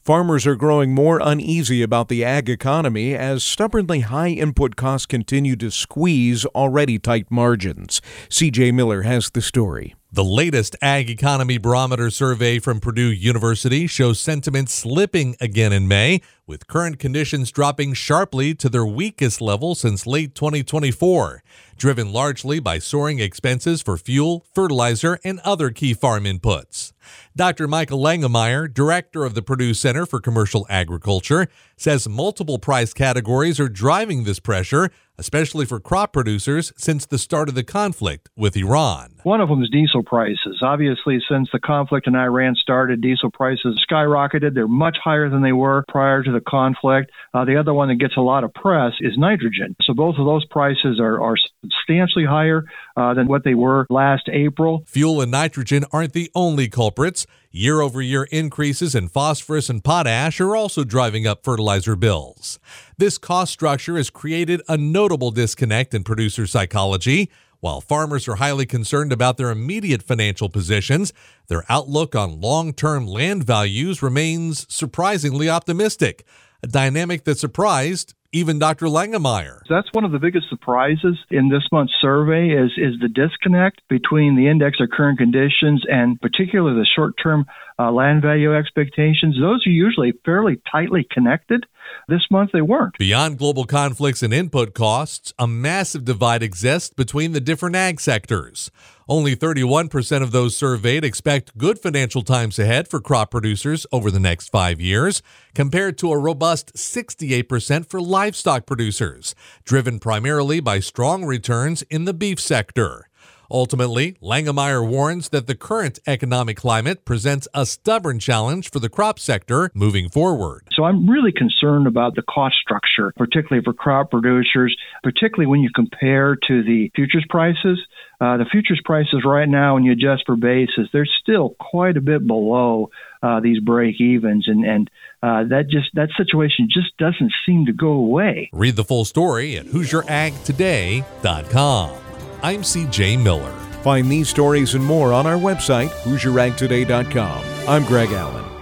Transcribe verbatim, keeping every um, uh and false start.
Farmers are growing more uneasy about the ag economy as stubbornly high input costs continue to squeeze already tight margins. C J Miller has the story. The latest Ag Economy Barometer survey from Purdue University shows sentiment slipping again in May, with current conditions dropping sharply to their weakest level since late twenty twenty-four, driven largely by soaring expenses for fuel, fertilizer, and other key farm inputs. Doctor Michael Langemeier, director of the Purdue Center for Commercial Agriculture, says multiple price categories are driving this pressure, especially for crop producers since the start of the conflict with Iran. One of them is diesel prices. Obviously, since the conflict in Iran started, diesel prices skyrocketed. They're much higher than they were prior to the conflict. Uh, the other one that gets a lot of press is nitrogen. So both of those prices are, are substantially higher uh, than what they were last April. Fuel and nitrogen aren't the only culprits. Year-over-year increases in phosphorus and potash are also driving up fertilizer bills. This cost structure has created a notable disconnect in producer psychology. While farmers are highly concerned about their immediate financial positions, their outlook on long-term land values remains surprisingly optimistic, a dynamic that surprised even Doctor Langemeier. That's one of the biggest surprises in this month's survey is, is the disconnect between the index of current conditions and particularly the short-term uh, land value expectations. Those are usually fairly tightly connected. This month they weren't. Beyond global conflicts and input costs, a massive divide exists between the different ag sectors. Only thirty-one percent of those surveyed expect good financial times ahead for crop producers over the next five years, compared to a robust sixty-eight percent for livestock producers, driven primarily by strong returns in the beef sector. Ultimately, Langemeier warns that the current economic climate presents a stubborn challenge for the crop sector moving forward. So I'm really concerned about the cost structure, particularly for crop producers, particularly when you compare to the futures prices. Uh, the futures prices right now, when you adjust for basis, they're still quite a bit below uh, these break evens, and and uh, that just that situation just doesn't seem to go away. Read the full story at Hoosier Ag Today dot com. I'm C J Miller. Find these stories and more on our website, Hoosier Ag Today dot com. I'm Greg Allen.